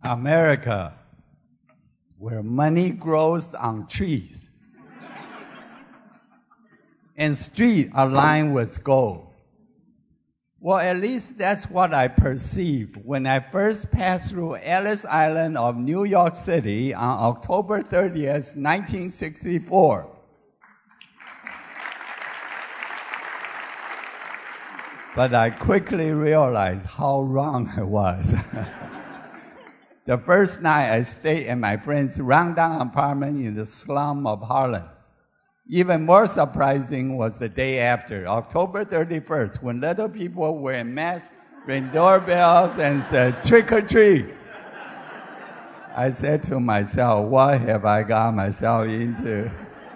America, where money grows on trees and streets are lined with gold. Well, at least that's what I perceived when I first passed through Ellis Island of New York City on October 30th, 1964. But I quickly realized how wrong I was. The first night I stayed in my friend's rundown apartment in the slum of Harlem. Even more surprising was the day after, October 31st, when little people were in masks, ring doorbells, and said, trick or treat. I said to myself, what have I got myself into?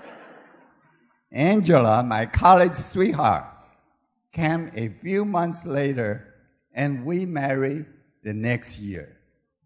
Angela, my college sweetheart, came a few months later, and we married the next year.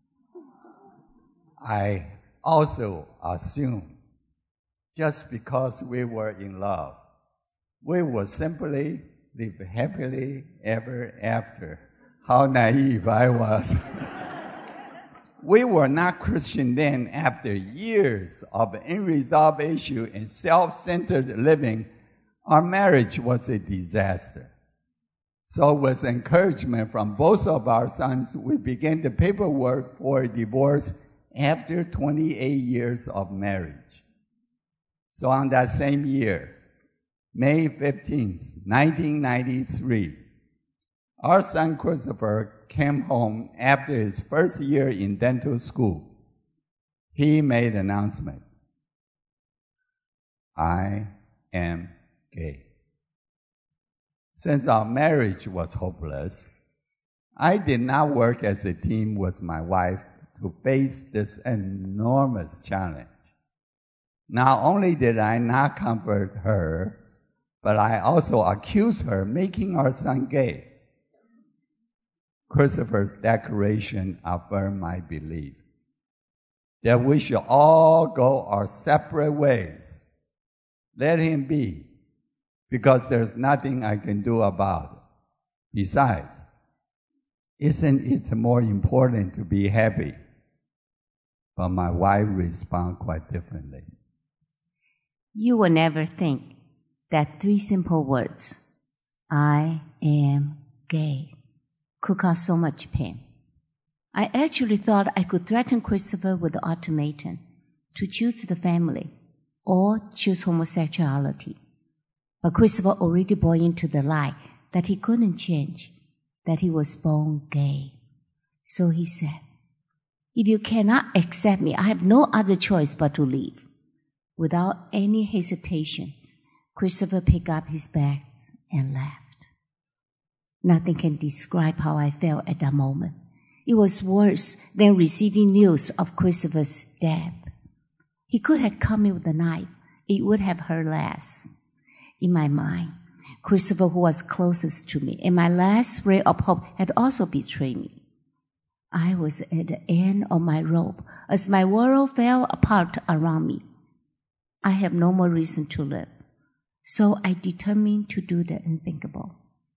I also assumed just because we were in love, we would simply live happily ever after. How naive I was. We were not Christian then. After years of unresolved issue and self-centered living, our marriage was a disaster. So with encouragement from both of our sons, we began the paperwork for a divorce after 28 years of marriage. So on that same year, May 15th, 1993, our son Christopher came home after his first year in dental school. He made an announcement. I am gay. Since our marriage was hopeless, I did not work as a team with my wife to face this enormous challenge. Not only did I not comfort her, but I also accused her of making our son gay. Christopher's declaration affirmed my belief that we should all go our separate ways. Let him be, because there's nothing I can do about it. Besides, isn't it more important to be happy? But my wife responded quite differently. You will never think that 3 simple words, I am gay, could cause so much pain. I actually thought I could threaten Christopher with the ultimatum to choose the family or choose homosexuality. But Christopher already bought into the lie that he couldn't change, that he was born gay. So he said, if you cannot accept me, I have no other choice but to leave. Without any hesitation, Christopher picked up his bags and left. Nothing can describe how I felt at that moment. It was worse than receiving news of Christopher's death. He could have come in with a knife. It would have hurt less. In my mind, Christopher, who was closest to me, and my last ray of hope, had also betrayed me. I was at the end of my rope as my world fell apart around me. I have no more reason to live, so I determined to do the unthinkable.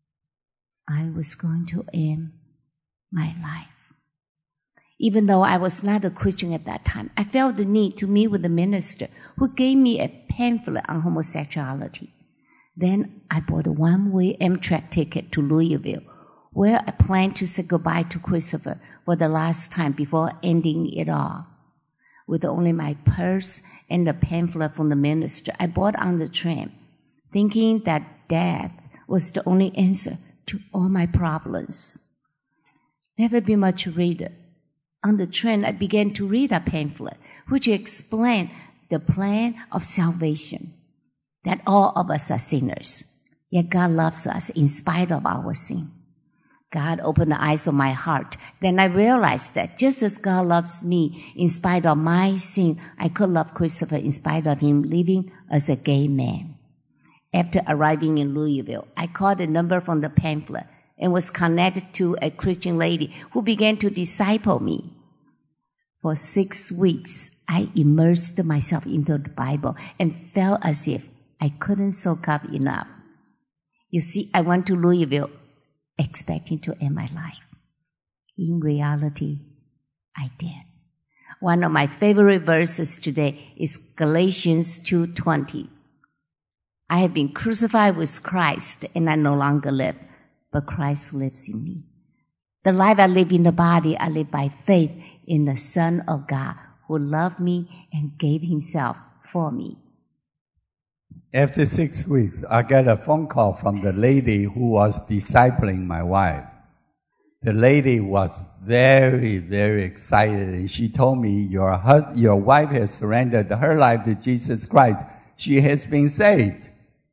I was going to end my life. Even though I was not a Christian at that time, I felt the need to meet with the minister who gave me a pamphlet on homosexuality. Then I bought a one-way Amtrak ticket to Louisville, where I planned to say goodbye to Christopher for the last time before ending it all. With only my purse and the pamphlet from the minister, I bought on the train, thinking that death was the only answer to all my problems. Never been much reader. On the train, I began to read a pamphlet, which explained the plan of salvation, that all of us are sinners, yet God loves us in spite of our sin. God opened the eyes of my heart. Then I realized that just as God loves me in spite of my sin, I could love Christopher in spite of him living as a gay man. After arriving in Louisville, I called a number from the pamphlet and was connected to a Christian lady who began to disciple me. For 6 weeks, I immersed myself into the Bible and felt as if I couldn't soak up enough. You see, I went to Louisville expecting to end my life. In reality, I did. One of my favorite verses today is Galatians 2:20. I have been crucified with Christ, and I no longer live, but Christ lives in me. The life I live in the body, I live by faith in the Son of God, who loved me and gave himself for me. After 6 weeks, I got a phone call from the lady who was discipling my wife. The lady was very, very excited, and she told me, your wife has surrendered her life to Jesus Christ. She has been saved.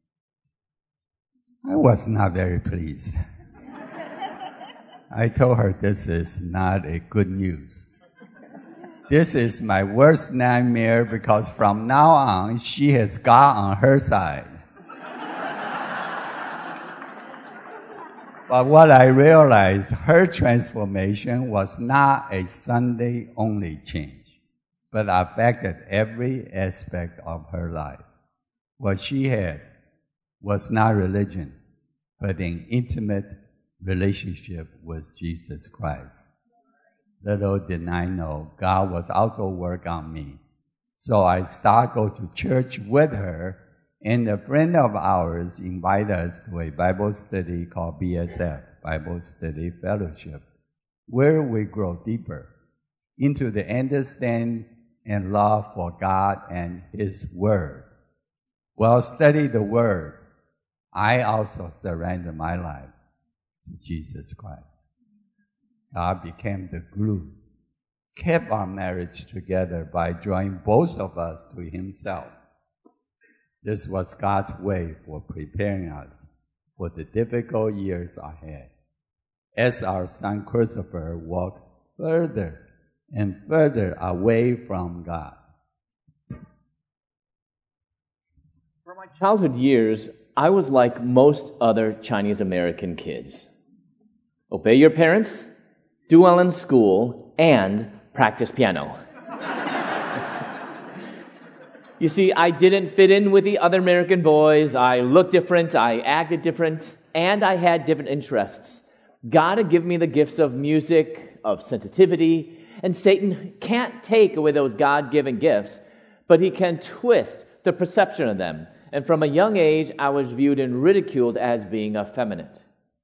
I was not very pleased. I told her this is not a good news. This is my worst nightmare because from now on, she has God on her side. But what I realized, her transformation was not a Sunday-only change, but affected every aspect of her life. What she had was not religion, but an intimate relationship with Jesus Christ. Little did I know, God was also working on me. So I started going to church with her, and a friend of ours invited us to a Bible study called BSF, Bible Study Fellowship, where we grow deeper into the understanding and love for God and His Word. While studying the Word, I also surrendered my life to Jesus Christ. God became the glue, kept our marriage together by drawing both of us to Himself. This was God's way for preparing us for the difficult years ahead, as our son Christopher walked further and further away from God. For my childhood years, I was like most other Chinese American kids. Obey your parents, do well in school, and practice piano. You see, I didn't fit in with the other American boys. I looked different, I acted different, and I had different interests. God had given me the gifts of music, of sensitivity, and Satan can't take away those God-given gifts, but he can twist the perception of them. And from a young age, I was viewed and ridiculed as being effeminate.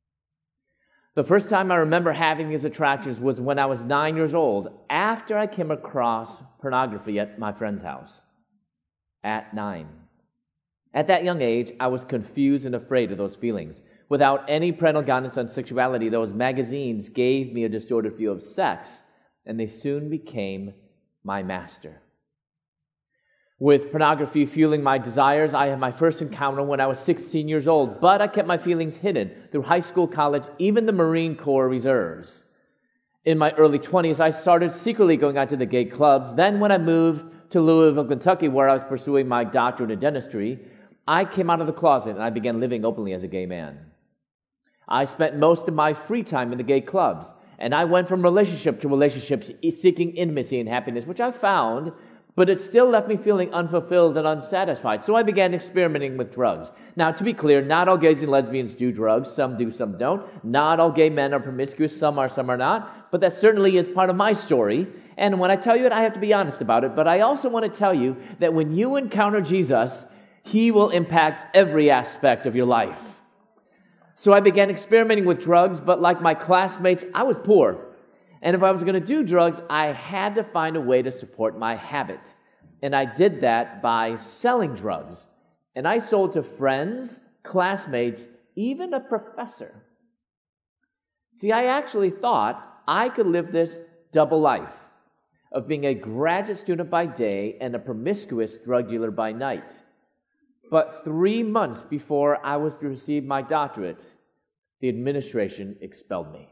The first time I remember having these attractions was when I was 9 years old, after I came across pornography at my friend's house. At 9. At that young age, I was confused and afraid of those feelings. Without any parental guidance on sexuality, those magazines gave me a distorted view of sex, and they soon became my master. With pornography fueling my desires, I had my first encounter when I was 16 years old, but I kept my feelings hidden through high school, college, even the Marine Corps reserves. In my early 20s, I started secretly going out to the gay clubs. Then when I moved to Louisville, Kentucky, where I was pursuing my doctorate in dentistry, I came out of the closet and I began living openly as a gay man. I spent most of my free time in the gay clubs, and I went from relationship to relationship, seeking intimacy and happiness, which I found, but it still left me feeling unfulfilled and unsatisfied. So I began experimenting with drugs. Now, to be clear, not all gays and lesbians do drugs. Some do, some don't. Not all gay men are promiscuous. Some are, some are not. But that certainly is part of my story. And when I tell you it, I have to be honest about it. But I also want to tell you that when you encounter Jesus, He will impact every aspect of your life. So I began experimenting with drugs, but like my classmates, I was poor. And if I was going to do drugs, I had to find a way to support my habit. And I did that by selling drugs. And I sold to friends, classmates, even a professor. See, I actually thought I could live this double life of being a graduate student by day and a promiscuous drug dealer by night. But 3 months before I was to receive my doctorate, the administration expelled me.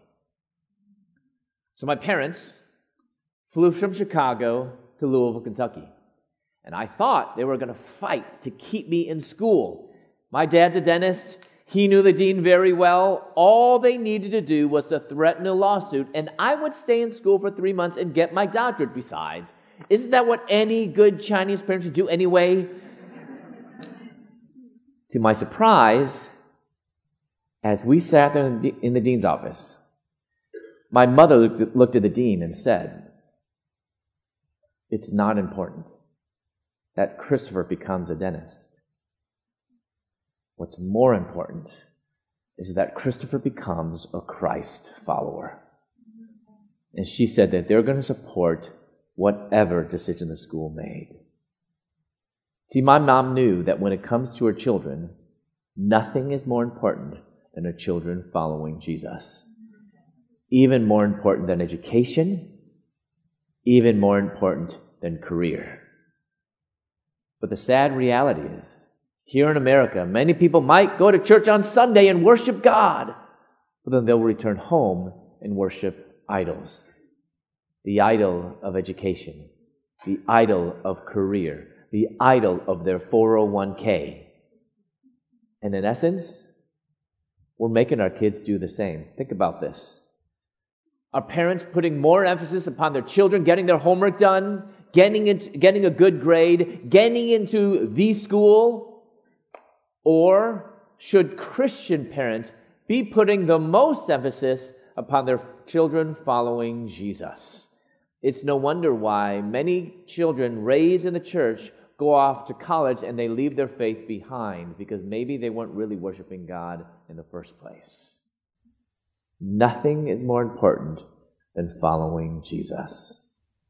So my parents flew from Chicago to Louisville, Kentucky. And I thought they were going to fight to keep me in school. My dad's a dentist. He knew the dean very well. All they needed to do was to threaten a lawsuit, and I would stay in school for 3 months and get my doctorate besides. Isn't that what any good Chinese parents would do anyway? To my surprise, as we sat there in the dean's office, my mother looked at the dean and said, it's not important that Christopher becomes a dentist. What's more important is that Christopher becomes a Christ follower. And she said that they're going to support whatever decision the school made. See, my mom knew that when it comes to her children, nothing is more important than her children following Jesus. Even more important than education, even more important than career. But the sad reality is, here in America, many people might go to church on Sunday and worship God, but then they'll return home and worship idols. The idol of education, the idol of career, the idol of their 401k. And in essence, we're making our kids do the same. Think about this. Are parents putting more emphasis upon their children getting their homework done, getting a good grade, getting into the school? Or should Christian parents be putting the most emphasis upon their children following Jesus? It's no wonder why many children raised in the church go off to college and they leave their faith behind because maybe they weren't really worshiping God in the first place. Nothing is more important than following Jesus.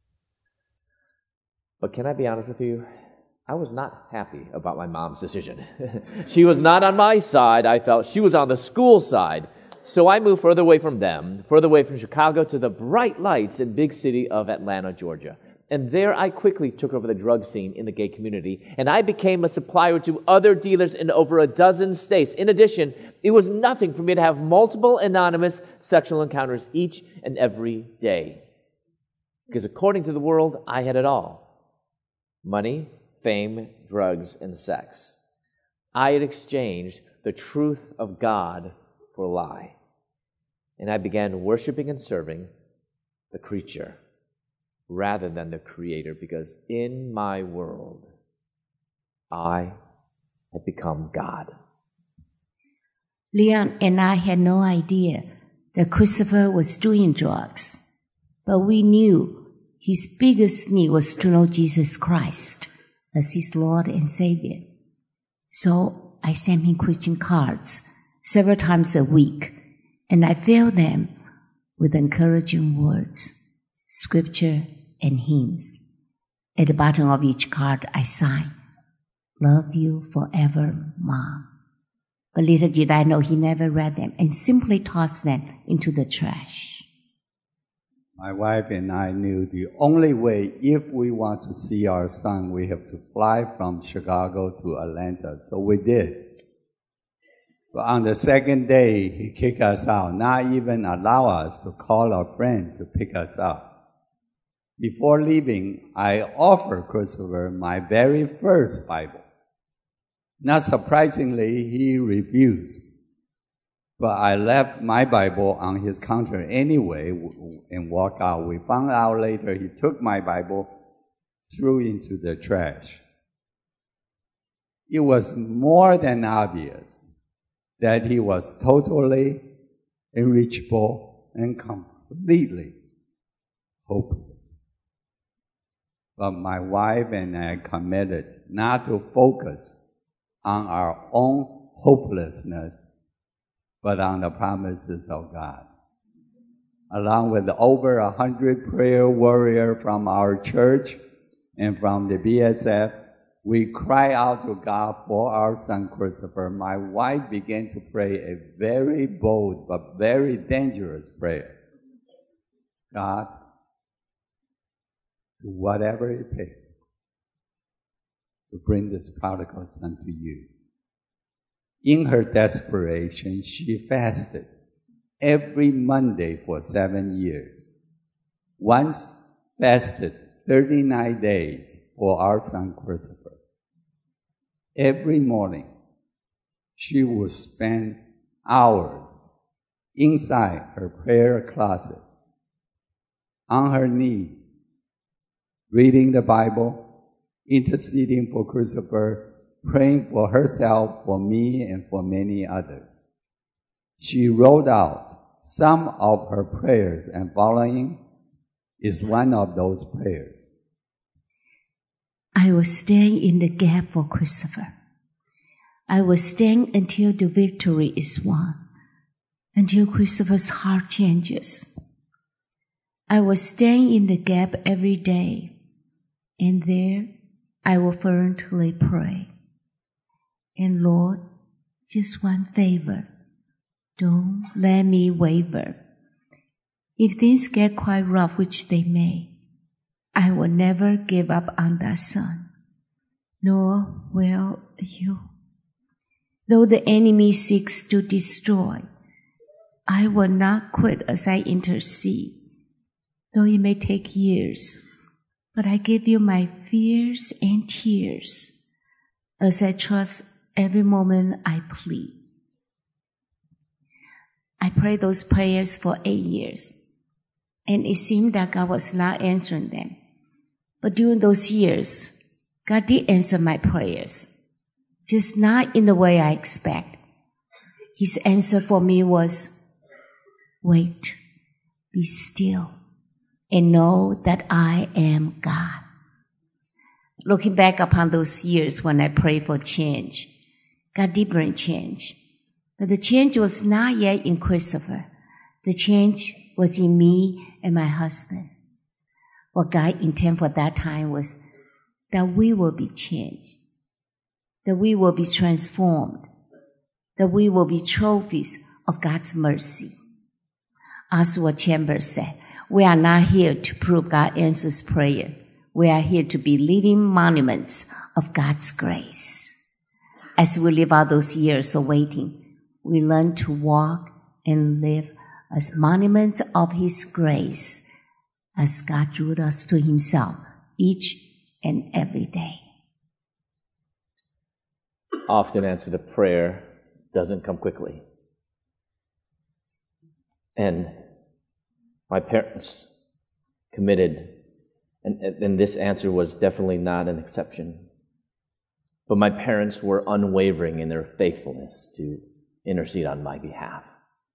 But can I be honest with you? I was not happy about my mom's decision. She was not on my side. I felt she was on the school side. So I moved further away from them, further away from Chicago to the bright lights in big city of Atlanta, Georgia. And there I quickly took over the drug scene in the gay community, and I became a supplier to other dealers in over a dozen states. In addition, it was nothing for me to have multiple anonymous sexual encounters each and every day. Because according to the world, I had it all. Money, fame, drugs, and sex. I had exchanged the truth of God for a lie. And I began worshiping and serving the creature rather than the Creator, because in my world, I had become God. Leon and I had no idea that Christopher was doing drugs, but we knew his biggest need was to know Jesus Christ as his Lord and Savior. So I sent him Christian cards several times a week, and I filled them with encouraging words, scripture, and hymns. At the bottom of each card, I signed, "Love you forever, Mom." But little did I know he never read them and simply tossed them into the trash. My wife and I knew the only way, if we want to see our son, we have to fly from Chicago to Atlanta. So we did. But on the second day, he kicked us out, not even allow us to call a friend to pick us up. Before leaving, I offered Christopher my very first Bible. Not surprisingly, he refused. But I left my Bible on his counter anyway and walked out. We found out later he took my Bible, threw into the trash. It was more than obvious that he was totally unreachable and completely hopeless. But my wife and I committed not to focus on our own hopelessness, but on the promises of God. Along with over 100 prayer warriors from our church and from the BSF, we cry out to God for our son Christopher. My wife began to pray a very bold but very dangerous prayer. God, do whatever it takes to bring this prodigal son to you. In her desperation, she fasted every Monday for 7 years. Once fasted 39 days for our son Christopher. Every morning, she would spend hours inside her prayer closet, on her knees, reading the Bible, interceding for Christopher, praying for herself, for me, and for many others. She wrote out some of her prayers, and following is one of those prayers. I will stand in the gap for Christopher. I will stand until the victory is won, until Christopher's heart changes. I will stand in the gap every day, and there I will fervently pray. And Lord, just one favor, don't let me waver. If things get quite rough, which they may, I will never give up on that son, nor will you. Though the enemy seeks to destroy, I will not quit as I intercede, though it may take years. But I give you my fears and tears as I trust every moment I plead. I prayed those prayers for 8 years, and it seemed that God was not answering them. But during those years, God did answer my prayers, just not in the way I expect. His answer for me was, wait, be still, and know that I am God. Looking back upon those years when I prayed for change, God did bring change. But the change was not yet in Christopher. The change was in me and my husband. What God intended for that time was that we will be changed, that we will be transformed, that we will be trophies of God's mercy. Oswald Chambers said, we are not here to prove God answers prayer. We are here to be living monuments of God's grace. As we live out those years of waiting, we learn to walk and live as monuments of His grace, as God drew us to Himself each and every day. Often answer to prayer doesn't come quickly. And my parents committed, and this answer was definitely not an exception. But my parents were unwavering in their faithfulness to intercede on my behalf.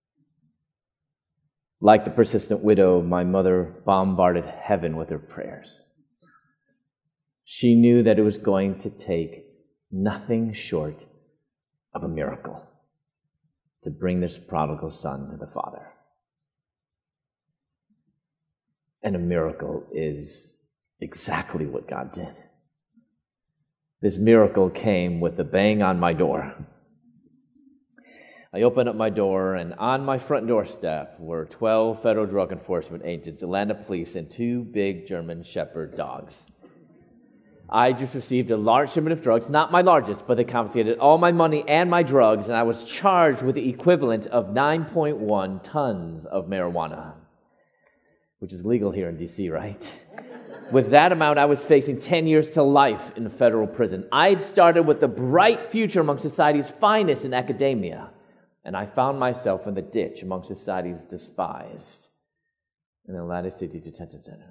Like the persistent widow, my mother bombarded heaven with her prayers. She knew that it was going to take nothing short of a miracle to bring this prodigal son to the Father. And a miracle is exactly what God did. This miracle came with a bang on my door. I opened up my door, and on my front doorstep were 12 federal drug enforcement agents, Atlanta police, and 2 big German Shepherd dogs. I just received a large shipment of drugs, not my largest, but they confiscated all my money and my drugs, and I was charged with the equivalent of 9.1 tons of marijuana, which is legal here in D.C., right? With that amount, I was facing 10 years to life in federal prison. I'd started with a bright future among society's finest in academia, and I found myself in the ditch among society's despised in the Atlanta City Detention Center.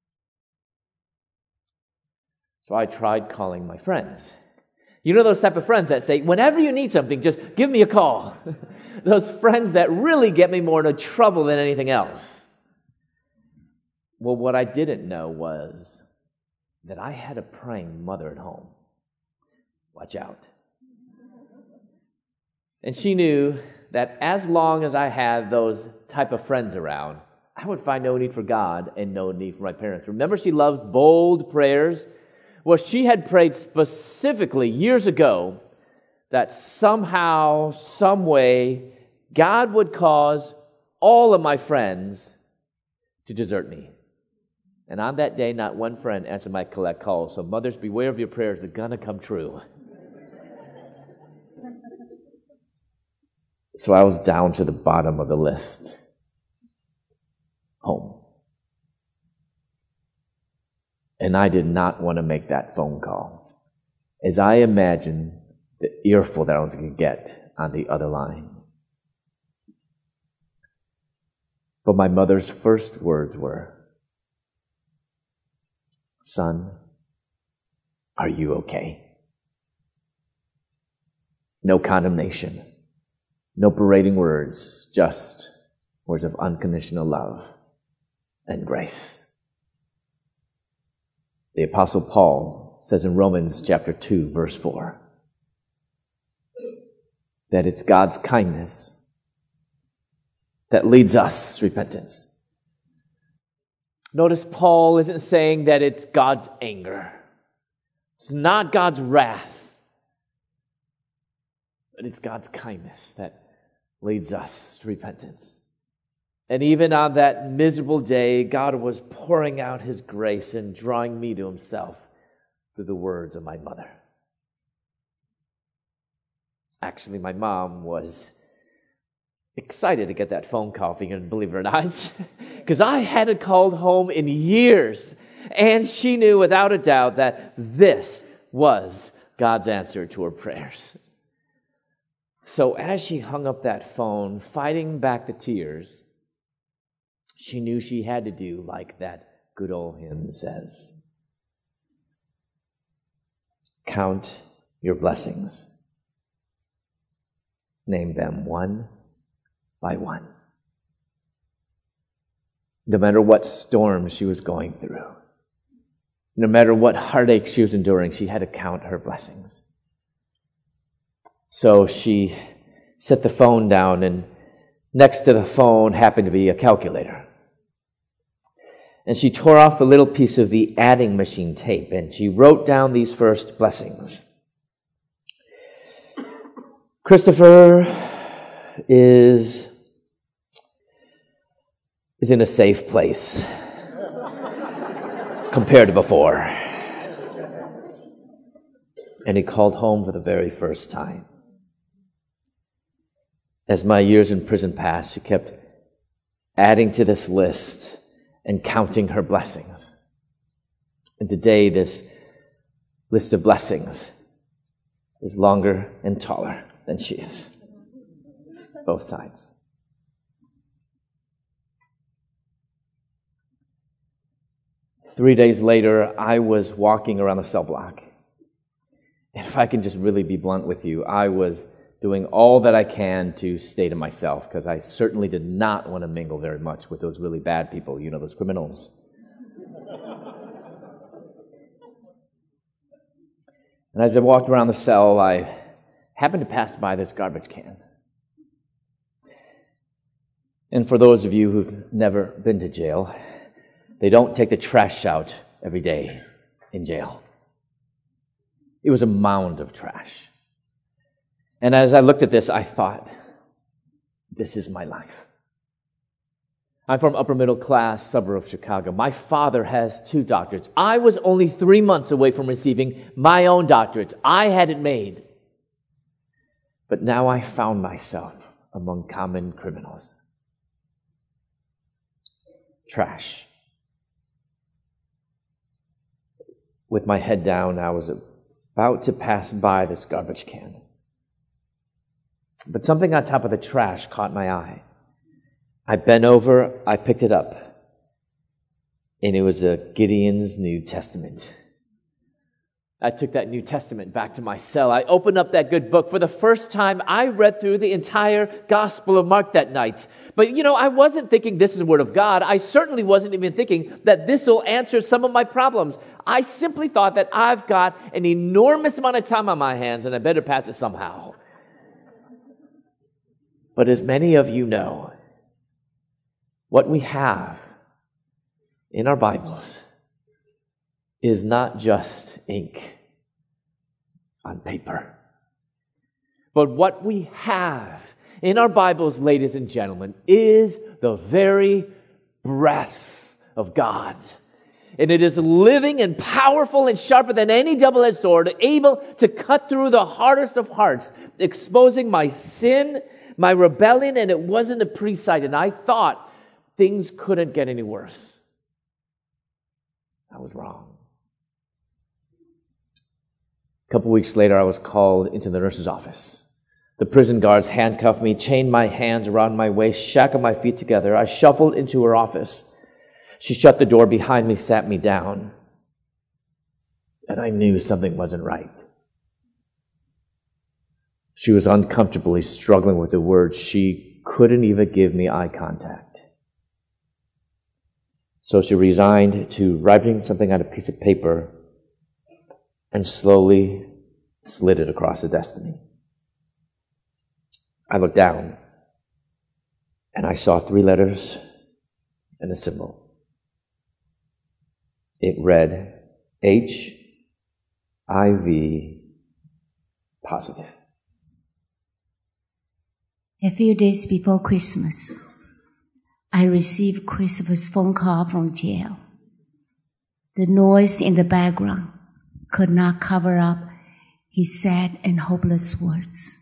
So I tried calling my friends. You know those type of friends that say, whenever you need something, just give me a call. Those friends that really get me more into trouble than anything else. Well, what I didn't know was that I had a praying mother at home. Watch out. And she knew that as long as I had those type of friends around, I would find no need for God and no need for my parents. Remember, she loves bold prayers. Well, she had prayed specifically years ago that somehow, some way, God would cause all of my friends to desert me. And on that day, not one friend answered my collect call. So mothers, beware of your prayers. They're going to come true. So I was down to the bottom of the list. Home. And I did not want to make that phone call, as I imagined the earful that I was going to get on the other line. But my mother's first words were, "Son, are you okay?" No condemnation, no berating words, just words of unconditional love and grace. The Apostle Paul says in Romans chapter 2, verse 4, that it's God's kindness that leads us to repentance. Notice Paul isn't saying that it's God's anger. It's not God's wrath. But it's God's kindness that leads us to repentance. And even on that miserable day, God was pouring out His grace and drawing me to Himself through the words of my mother. Actually, my mom was excited to get that phone call, if you can believe it or not, because I hadn't called home in years. And she knew without a doubt that this was God's answer to her prayers. So as she hung up that phone, fighting back the tears, she knew she had to do like that good old hymn says. Count your blessings. Name them one by one. No matter what storm she was going through, no matter what heartache she was enduring, she had to count her blessings. So she set the phone down, and next to the phone happened to be a calculator. And she tore off a little piece of the adding machine tape, and she wrote down these first blessings. Christopher is in a safe place compared to before. And he called home for the very first time. As my years in prison passed, she kept adding to this list and counting her blessings. And today, this list of blessings is longer and taller than she is. Both sides. Three days later, I was walking around the cell block. And if I can just really be blunt with you, I was doing all that I can to stay to myself, because I certainly did not want to mingle very much with those really bad people, you know, those criminals. And as I walked around the cell, I happened to pass by this garbage can. And for those of you who've never been to jail, they don't take the trash out every day in jail. It was a mound of trash. And as I looked at this, I thought, this is my life. I'm from upper middle class suburb of Chicago. My father has 2 doctorates. I was only 3 months away from receiving my own doctorate. I had it made. But now I found myself among common criminals. Trash. With my head down, I was about to pass by this garbage can. But something on top of the trash caught my eye. I bent over, I picked it up, and it was a Gideon's New Testament. I took that New Testament back to my cell. I opened up that good book. For the first time, I read through the entire Gospel of Mark that night. But, I wasn't thinking this is the Word of God. I certainly wasn't even thinking that this will answer some of my problems. I simply thought that I've got an enormous amount of time on my hands, and I better pass it somehow. But as many of you know, what we have in our Bibles is not just ink on paper. But what we have in our Bibles, ladies and gentlemen, is the very breath of God. And it is living and powerful and sharper than any double-edged sword, able to cut through the hardest of hearts, exposing my sin, my rebellion, and it wasn't a pretty sight. And I thought things couldn't get any worse. I was wrong. A couple weeks later, I was called into the nurse's office. The prison guards handcuffed me, chained my hands around my waist, shackled my feet together. I shuffled into her office. She shut the door behind me, sat me down. And I knew something wasn't right. She was uncomfortably struggling with the words. She couldn't even give me eye contact. So she resigned to writing something on a piece of paper and slowly slid it across the destiny. I looked down, and I saw 3 letters and a symbol. It read HIV positive. A few days before Christmas, I received Christopher's phone call from jail. The noise in the background could not cover up his sad and hopeless words.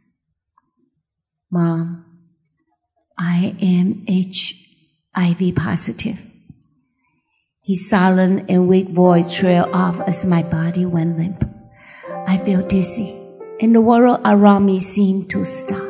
Mom, I am HIV positive. His silent and weak voice trailed off as my body went limp. I felt dizzy, and the world around me seemed to stop.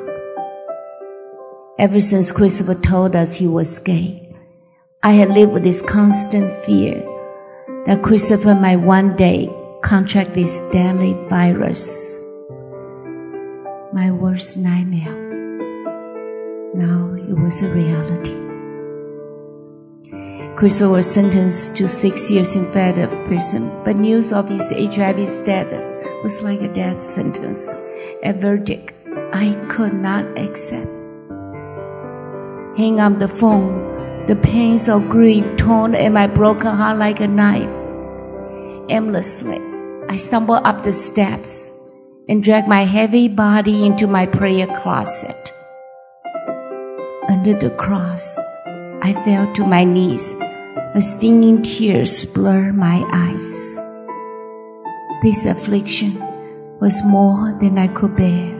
Ever since Christopher told us he was gay, I had lived with this constant fear that Christopher might one day contract this deadly virus. My worst nightmare. Now it was a reality. Christopher was sentenced to 6 years in federal prison, but news of his HIV status was like a death sentence, a verdict I could not accept. Hang up the phone, the pains of grief torn at my broken heart like a knife. Aimlessly, I stumbled up the steps and dragged my heavy body into my prayer closet. Under the cross, I fell to my knees as stinging tears blurred my eyes. This affliction was more than I could bear.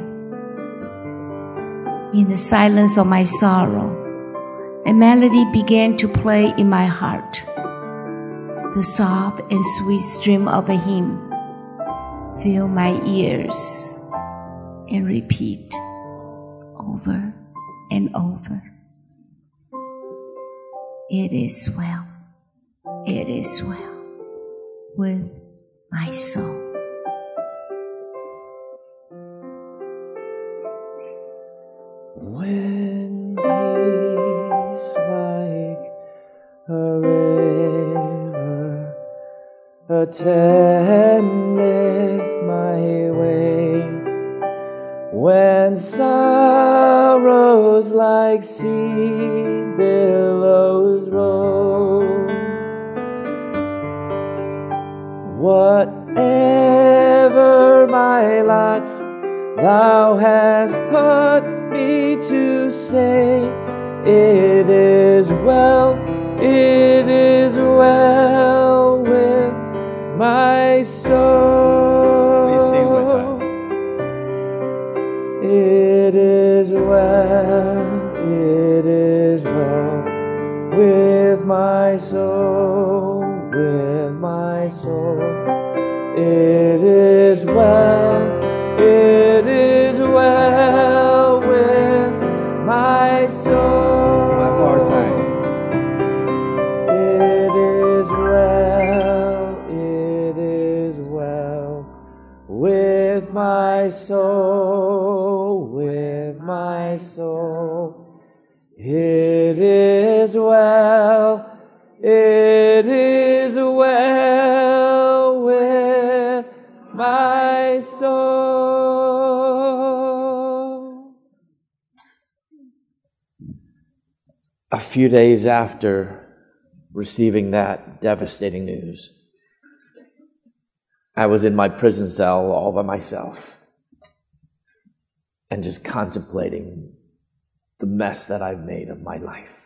In the silence of my sorrow, a melody began to play in my heart. The soft and sweet stream of a hymn filled my ears and repeat over and over. It is well, it is well with my soul. When peace like a river attendeth my way, when sorrows like sea billows roll, whatever my lot thou hast put me to say, it is well with my soul. Please sing with us. It is well with my soul, with my soul. It is well with my soul. One more time. It is well with my soul, with my soul. It is well with my soul. A few days after receiving that devastating news, I was in my prison cell all by myself and just contemplating the mess that I've made of my life.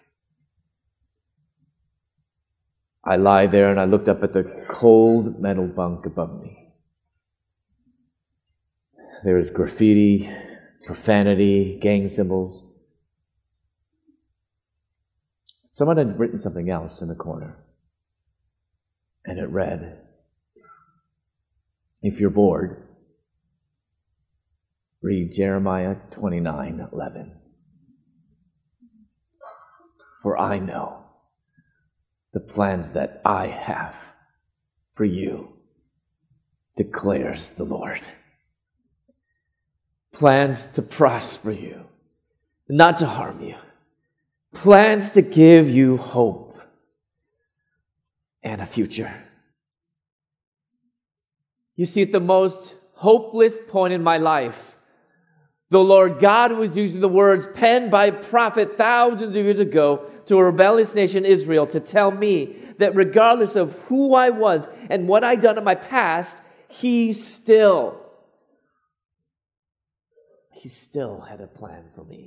I lie there and I looked up at the cold metal bunk above me. There was graffiti, profanity, gang symbols. Someone had written something else in the corner, and it read, if you're bored, read Jeremiah 29:11. For I know the plans that I have for you, declares the Lord. Plans to prosper you, not to harm you. Plans to give you hope and a future. You see, at the most hopeless point in my life, the Lord God was using the words penned by a prophet thousands of years ago to a rebellious nation, Israel, to tell me that regardless of who I was and what I'd done in my past, He still had a plan for me.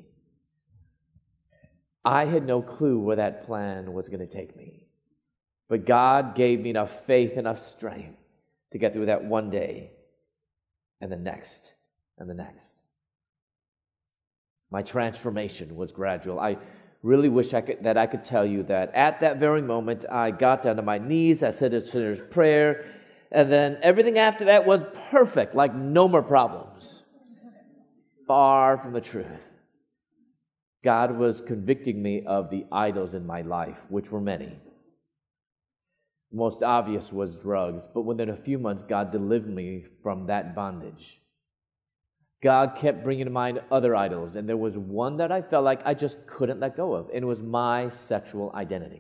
I had no clue where that plan was going to take me. But God gave me enough faith, enough strength to get through that one day and the next and the next. My transformation was gradual. I really wish I could tell you that at that very moment, I got down to my knees, I said a sinner's prayer, and then everything after that was perfect, like no more problems. Far from the truth. God was convicting me of the idols in my life, which were many. The most obvious was drugs, but within a few months, God delivered me from that bondage. God kept bringing to mind other idols, and there was one that I felt like I just couldn't let go of, and it was my sexual identity.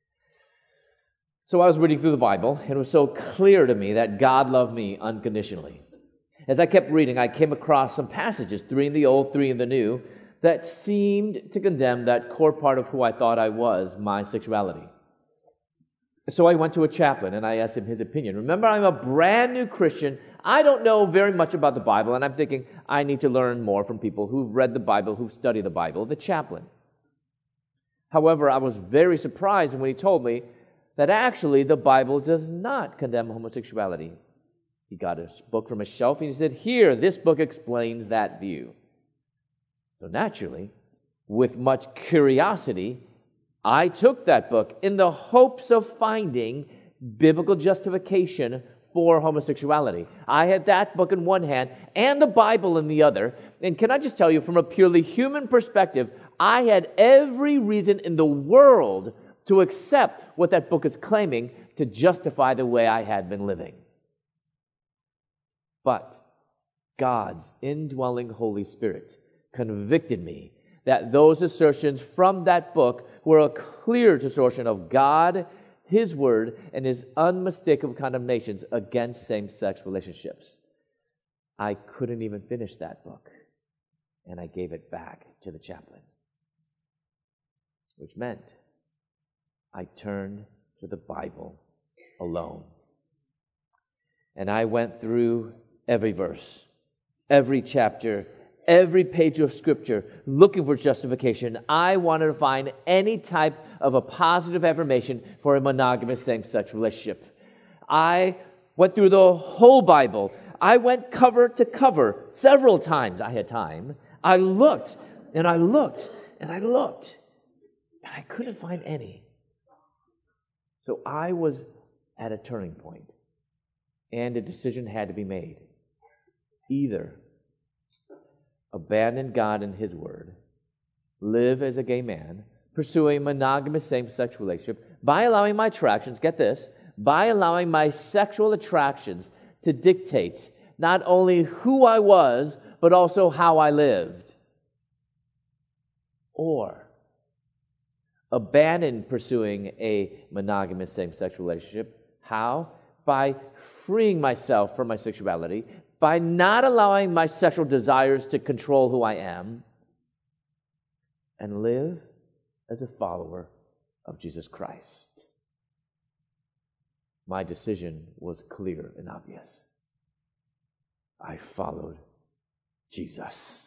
So I was reading through the Bible, and it was so clear to me that God loved me unconditionally. As I kept reading, I came across some passages, 3 in the Old, 3 in the New, that seemed to condemn that core part of who I thought I was, my sexuality. So I went to a chaplain, and I asked him his opinion. Remember, I'm a brand new Christian. I don't know very much about the Bible, and I'm thinking I need to learn more from people who've read the Bible, who've studied the Bible, the chaplain. However, I was very surprised when he told me that actually the Bible does not condemn homosexuality. He got a book from a shelf, and he said, "Here, this book explains that view." So naturally, with much curiosity, I took that book in the hopes of finding biblical justification for homosexuality. I had that book in one hand and the Bible in the other. And can I just tell you, from a purely human perspective, I had every reason in the world to accept what that book is claiming to justify the way I had been living. But God's indwelling Holy Spirit convicted me that those assertions from that book were a clear distortion of God, His Word, and His unmistakable condemnations against same-sex relationships. I couldn't even finish that book, and I gave it back to the chaplain, which meant I turned to the Bible alone. And I went through every verse, every chapter, every page of Scripture, looking for justification. I wanted to find any type of a positive affirmation for a monogamous same-sex relationship. I went through the whole Bible. I went cover to cover several times. I had time. I looked, and I looked, and I looked, and I couldn't find any. So I was at a turning point, and a decision had to be made. Either abandon God and His Word, live as a gay man, pursue a monogamous same-sex relationship by allowing my attractions, get this, by allowing my sexual attractions to dictate not only who I was, but also how I lived. Or abandon pursuing a monogamous same-sex relationship. How? By freeing myself from my sexuality, by not allowing my sexual desires to control who I am, and live as a follower of Jesus Christ. My decision was clear and obvious. I followed Jesus.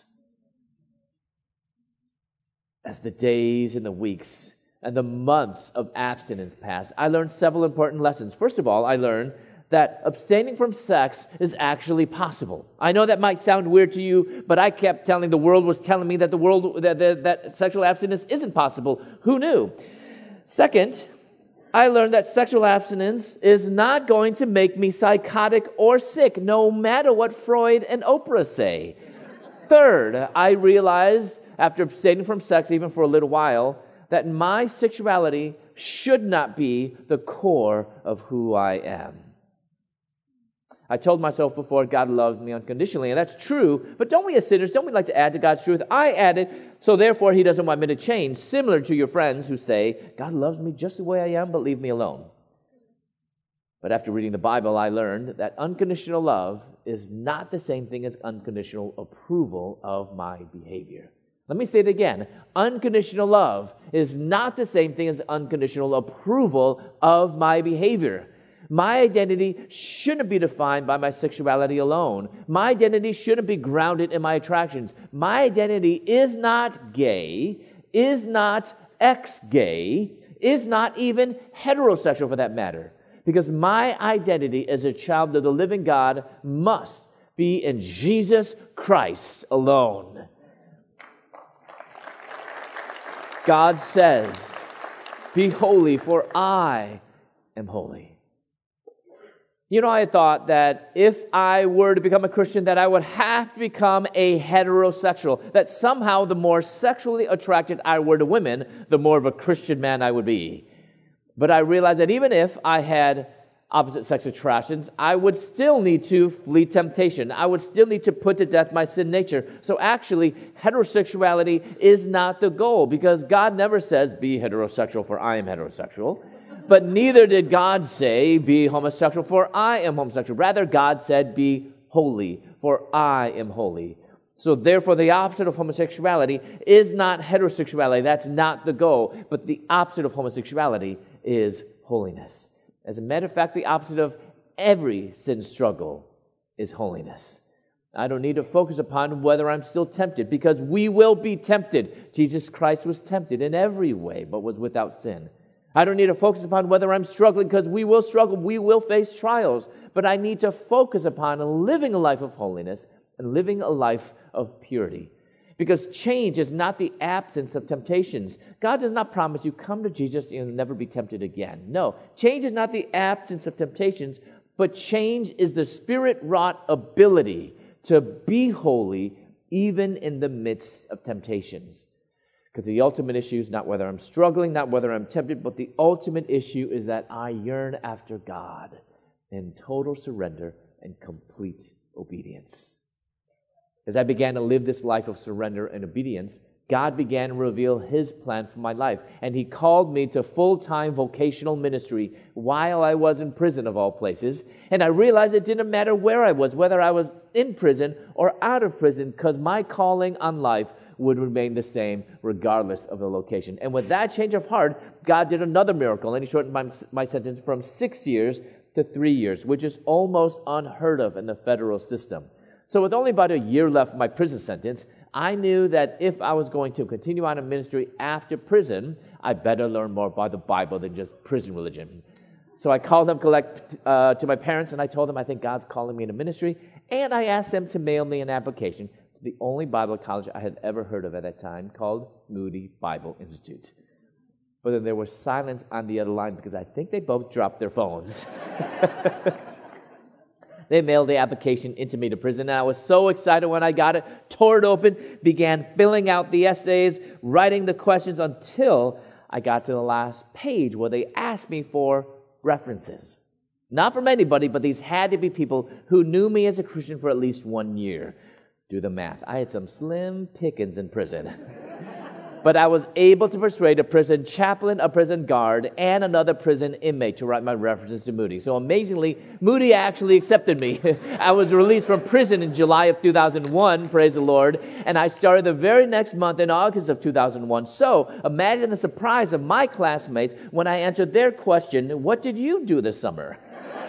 As the days and the weeks and the months of abstinence passed, I learned several important lessons. First of all, I learned that abstaining from sex is actually possible. I know that might sound weird to you, but I kept telling the world was telling me that that sexual abstinence isn't possible. Who knew? Second, I learned that sexual abstinence is not going to make me psychotic or sick, no matter what Freud and Oprah say. Third, I realized after abstaining from sex even for a little while that my sexuality should not be the core of who I am. I told myself before, God loves me unconditionally, and that's true, but don't we as sinners, don't we like to add to God's truth? I added, so therefore He doesn't want me to change, similar to your friends who say, God loves me just the way I am, but leave me alone. But after reading the Bible, I learned that unconditional love is not the same thing as unconditional approval of my behavior. Let me say it again. Unconditional love is not the same thing as unconditional approval of my behavior. My identity shouldn't be defined by my sexuality alone. My identity shouldn't be grounded in my attractions. My identity is not gay, is not ex-gay, is not even heterosexual for that matter. Because my identity as a child of the living God must be in Jesus Christ alone. God says, "Be holy, for I am holy." You know, I thought that if I were to become a Christian, that I would have to become a heterosexual, that somehow the more sexually attracted I were to women, the more of a Christian man I would be. But I realized that even if I had opposite sex attractions, I would still need to flee temptation. I would still need to put to death my sin nature. So actually, heterosexuality is not the goal, because God never says, "Be heterosexual, for I am heterosexual." But neither did God say, "Be homosexual, for I am homosexual." Rather, God said, "Be holy, for I am holy." So therefore, the opposite of homosexuality is not heterosexuality. That's not the goal. But the opposite of homosexuality is holiness. As a matter of fact, the opposite of every sin struggle is holiness. I don't need to focus upon whether I'm still tempted, because we will be tempted. Jesus Christ was tempted in every way, but was without sin. I don't need to focus upon whether I'm struggling, because we will struggle, we will face trials. But I need to focus upon living a life of holiness and living a life of purity. Because change is not the absence of temptations. God does not promise you, come to Jesus and you'll never be tempted again. No, change is not the absence of temptations, but change is the Spirit-wrought ability to be holy even in the midst of temptations. Because the ultimate issue is not whether I'm struggling, not whether I'm tempted, but the ultimate issue is that I yearn after God in total surrender and complete obedience. As I began to live this life of surrender and obedience, God began to reveal His plan for my life. And He called me to full-time vocational ministry while I was in prison, of all places. And I realized it didn't matter where I was, whether I was in prison or out of prison, because my calling on life would remain the same regardless of the location. And with that change of heart, God did another miracle, and He shortened my sentence from 6 years to 3 years, which is almost unheard of in the federal system. So with only about a year left of my prison sentence, I knew that if I was going to continue on in ministry after prison, I better learn more about the Bible than just prison religion. So I called them to my parents, and I told them I think God's calling me into ministry, and I asked them to mail me an application to the only Bible college I had ever heard of at that time, called Moody Bible Institute. But then there was silence on the other line, because I think they both dropped their phones. They mailed the application into me to prison, and I was so excited when I got it, tore it open, began filling out the essays, writing the questions until I got to the last page where they asked me for references. Not from anybody, but these had to be people who knew me as a Christian for at least 1 year. Do the math. I had some slim pickings in prison. But I was able to persuade a prison chaplain, a prison guard, and another prison inmate to write my references to Moody. So amazingly, Moody actually accepted me. I was released from prison in July of 2001, praise the Lord, and I started the very next month in August of 2001. So imagine the surprise of my classmates when I answered their question, "What did you do this summer?"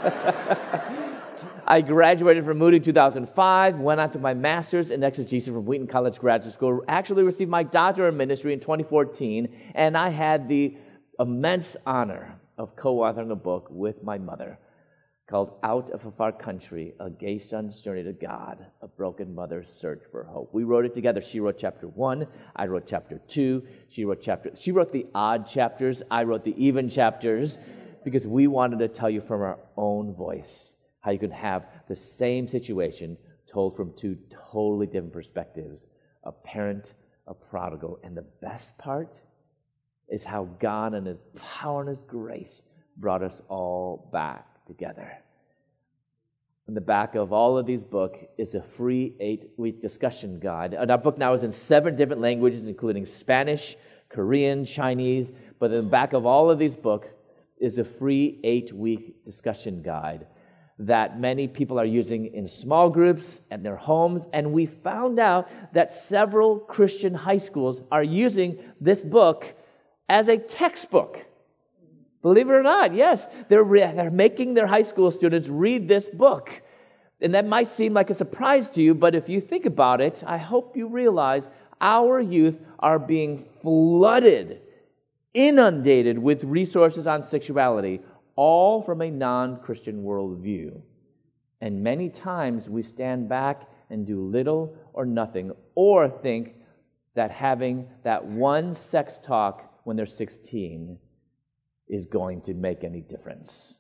I graduated from Moody in 2005, went on to my master's in exegesis from Wheaton College Graduate School, actually received my doctorate in ministry in 2014, and I had the immense honor of co-authoring a book with my mother called Out of a Far Country, A Gay Son's Journey to God, A Broken Mother's Search for Hope. We wrote it together. She wrote chapter 1, I wrote chapter 2, she wrote the odd chapters, I wrote the even chapters, because we wanted to tell you from our own voice how you can have the same situation told from two totally different perspectives, a parent, a prodigal. And the best part is how God and His power and His grace brought us all back together. In the back of all of these books is a free 8-week discussion guide. And our book now is in 7 different languages, including Spanish, Korean, Chinese. But in the back of all of these books is a free 8-week discussion guide that many people are using in small groups and their homes. And we found out that several Christian high schools are using this book as a textbook. Believe it or not, yes, they're making their high school students read this book. And that might seem like a surprise to you, but if you think about it, I hope you realize our youth are being flooded, inundated with resources on sexuality, all from a non-Christian worldview. And many times we stand back and do little or nothing, or think that having that one sex talk when they're 16 is going to make any difference.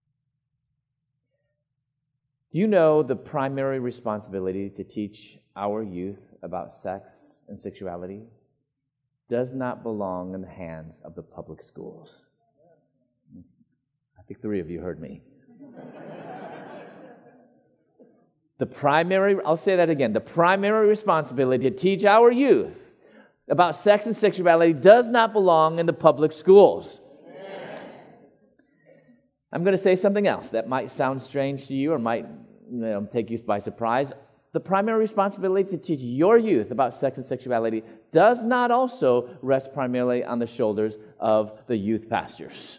Do you know the primary responsibility to teach our youth about sex and sexuality does not belong in the hands of the public schools? I think 3 of you heard me. I'll say that again, the primary responsibility to teach our youth about sex and sexuality does not belong in the public schools. I'm going to say something else that might sound strange to you or might take you by surprise. The primary responsibility to teach your youth about sex and sexuality does not also rest primarily on the shoulders of the youth pastors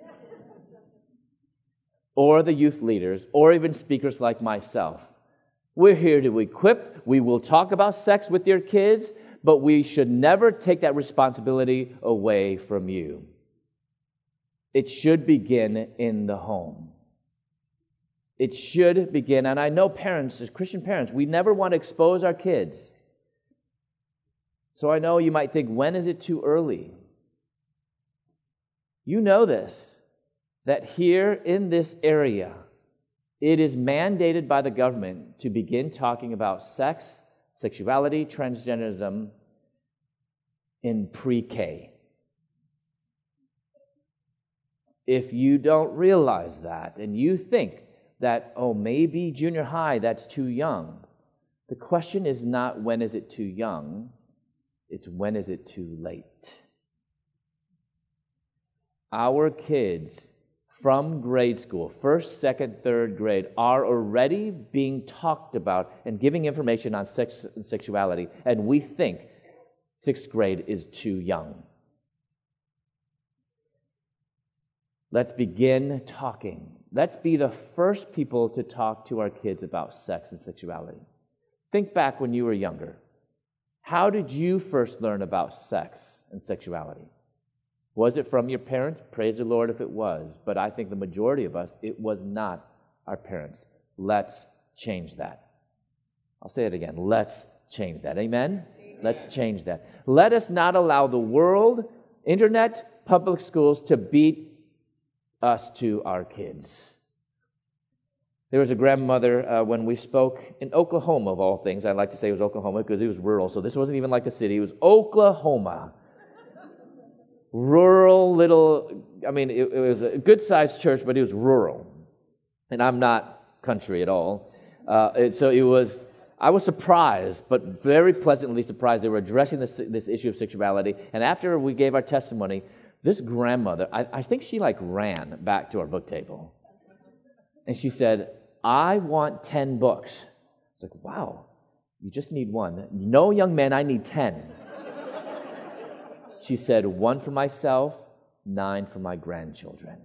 or the youth leaders or even speakers like myself. We're here to equip. We will talk about sex with your kids, but we should never take that responsibility away from you. It should begin in the home. It should begin, and I know parents, as Christian parents, we never want to expose our kids. So I know you might think, when is it too early? You know this, that here in this area, it is mandated by the government to begin talking about sex, sexuality, transgenderism in pre-K. If you don't realize that and you think that, maybe junior high, that's too young, the question is not when is it too young, it's when is it too late. Our kids from grade school, 1st, 2nd, 3rd grade, are already being talked about and giving information on sex and sexuality, and we think 6th grade is too young. Let's begin talking. Let's be the first people to talk to our kids about sex and sexuality. Think back when you were younger. How did you first learn about sex and sexuality? Was it from your parents? Praise the Lord if it was. But I think the majority of us, it was not our parents. Let's change that. I'll say it again. Let's change that. Amen? Let's change that. Let us not allow the world, internet, public schools to beat us to our kids. There was a grandmother when we spoke in Oklahoma, of all things. I like to say it was Oklahoma because it was rural, so this wasn't even like a city. It was Oklahoma. Rural little, it was a good-sized church, but it was rural. And I'm not country at all. I was surprised, but very pleasantly surprised. They were addressing this issue of sexuality. And after we gave our testimony, this grandmother, I think she ran back to our book table. And she said, I want 10 books. It's like, wow, you just need one. No, young man, I need 10. She said, 1 for myself, 9 for my grandchildren.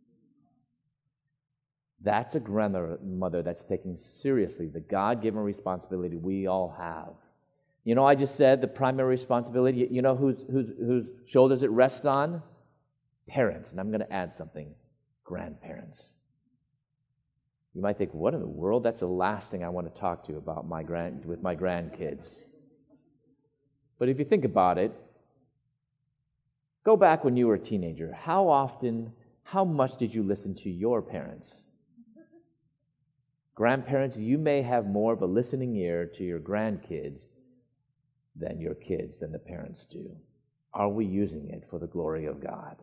That's a grandmother that's taking seriously the God-given responsibility we all have. I just said the primary responsibility, whose shoulders it rests on? Parents. And I'm going to add something. Grandparents. You might think, what in the world? That's the last thing I want to talk to you about with my grandkids. But if you think about it, go back when you were a teenager. How much did you listen to your parents? Grandparents, you may have more of a listening ear to your grandkids than the parents do. Are we using it for the glory of God?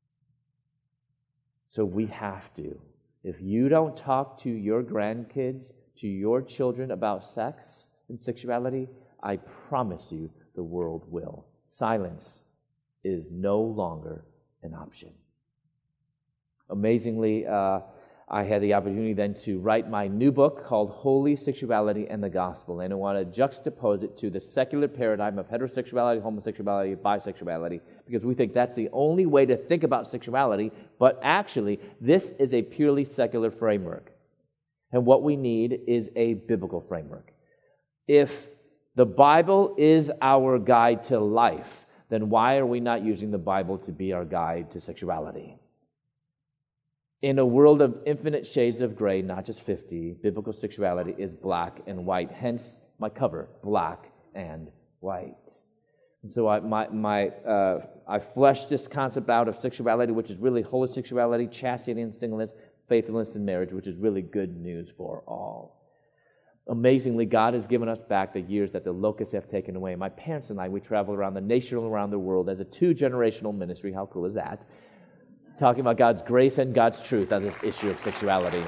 So we have to. If you don't talk to your grandkids, to your children about sex and sexuality, I promise you the world will. Silence is no longer an option. Amazingly, I had the opportunity then to write my new book called Holy Sexuality and the Gospel, and I want to juxtapose it to the secular paradigm of heterosexuality, homosexuality, bisexuality, because we think that's the only way to think about sexuality, but actually, this is a purely secular framework. And what we need is a biblical framework. If the Bible is our guide to life, then why are we not using the Bible to be our guide to sexuality? In a world of infinite shades of gray, not just 50, biblical sexuality is black and white. Hence, my cover, black and white. And so I fleshed this concept out of sexuality, which is really holy sexuality, chastity and singleness, faithfulness in marriage, which is really good news for all. Amazingly, God has given us back the years that the locusts have taken away. My parents and I, we travel around the nation and around the world as a 2-generational ministry. How cool is that? Talking about God's grace and God's truth on this issue of sexuality.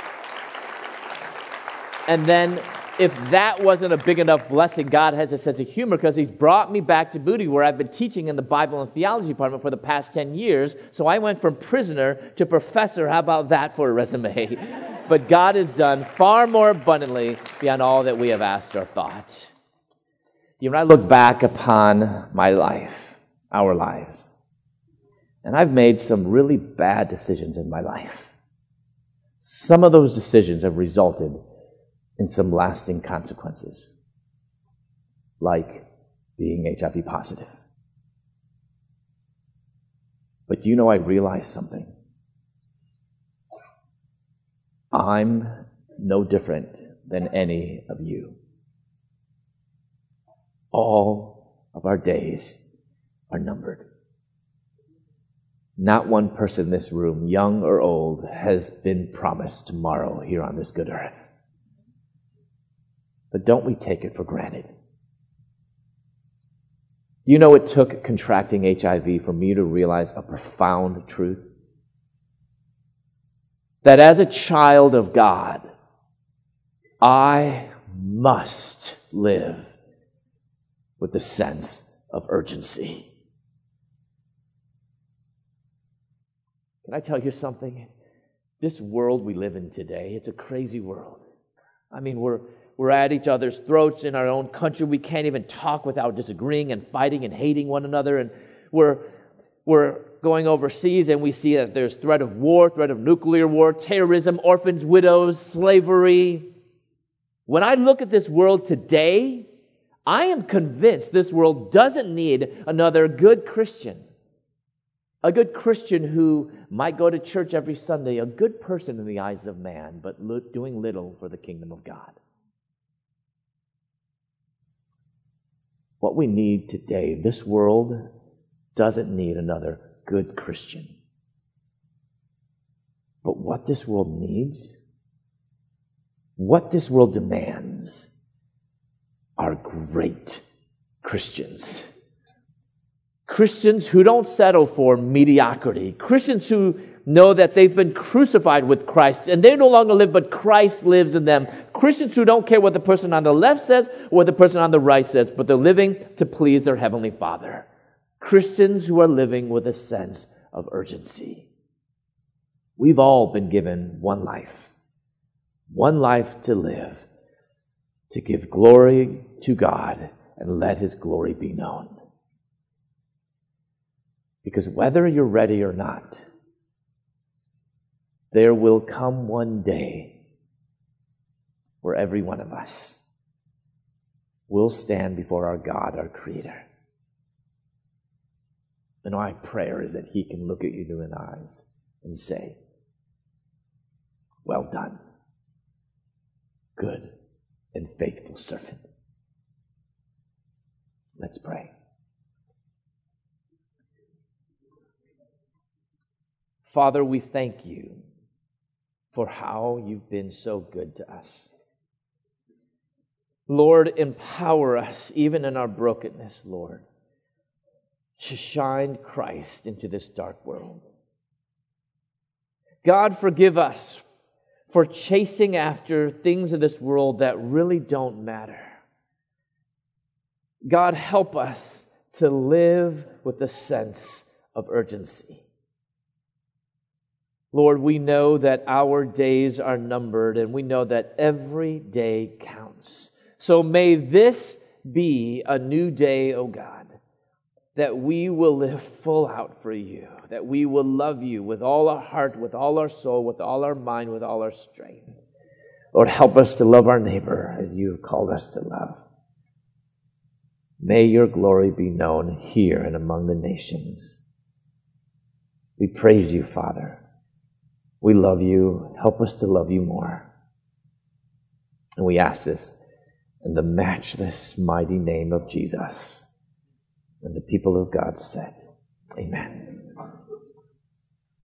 And then, if that wasn't a big enough blessing, God has a sense of humor because He's brought me back to Moody, where I've been teaching in the Bible and theology department for the past 10 years. So I went from prisoner to professor. How about that for a resume? But God has done far more abundantly beyond all that we have asked or thought. When I look back upon my life, our lives, and I've made some really bad decisions in my life. Some of those decisions have resulted in some lasting consequences, like being HIV positive. But I realized something. I'm no different than any of you. All of our days are numbered. Not one person in this room, young or old, has been promised tomorrow here on this good earth. But don't we take it for granted? It took contracting HIV for me to realize a profound truth. That as a child of God, I must live with a sense of urgency. Can I tell you something? This world we live in today, it's a crazy world. I mean, we're at each other's throats in our own country. We can't even talk without disagreeing and fighting and hating one another. And we're going overseas and we see that there's threat of war, threat of nuclear war, terrorism, orphans, widows, slavery. When I look at this world today, I am convinced this world doesn't need another good Christian. A good Christian who might go to church every Sunday, a good person in the eyes of man, but doing little for the kingdom of God. What we need today, this world doesn't need another good Christian. But what this world needs, what this world demands, are great Christians. Christians who don't settle for mediocrity. Christians who know that they've been crucified with Christ and they no longer live, but Christ lives in them. Christians who don't care what the person on the left says or what the person on the right says, but they're living to please their Heavenly Father. Christians who are living with a sense of urgency. We've all been given one life to live, to give glory to God and let His glory be known. Because whether you're ready or not, there will come one day where every one of us will stand before our God, our Creator. And my prayer is that He can look at you in the eyes and say, "Well done, good and faithful servant." Let's pray. Father, we thank You for how You've been so good to us. Lord, empower us, even in our brokenness, Lord, to shine Christ into this dark world. God, forgive us for chasing after things of this world that really don't matter. God, help us to live with a sense of urgency. Lord, we know that our days are numbered, and we know that every day counts. So may this be a new day, O God, that we will live full out for you, that we will love you with all our heart, with all our soul, with all our mind, with all our strength. Lord, help us to love our neighbor as you have called us to love. May your glory be known here and among the nations. We praise you, Father. We love you. Help us to love you more. And we ask this in the matchless, mighty name of Jesus. And the people of God said, Amen.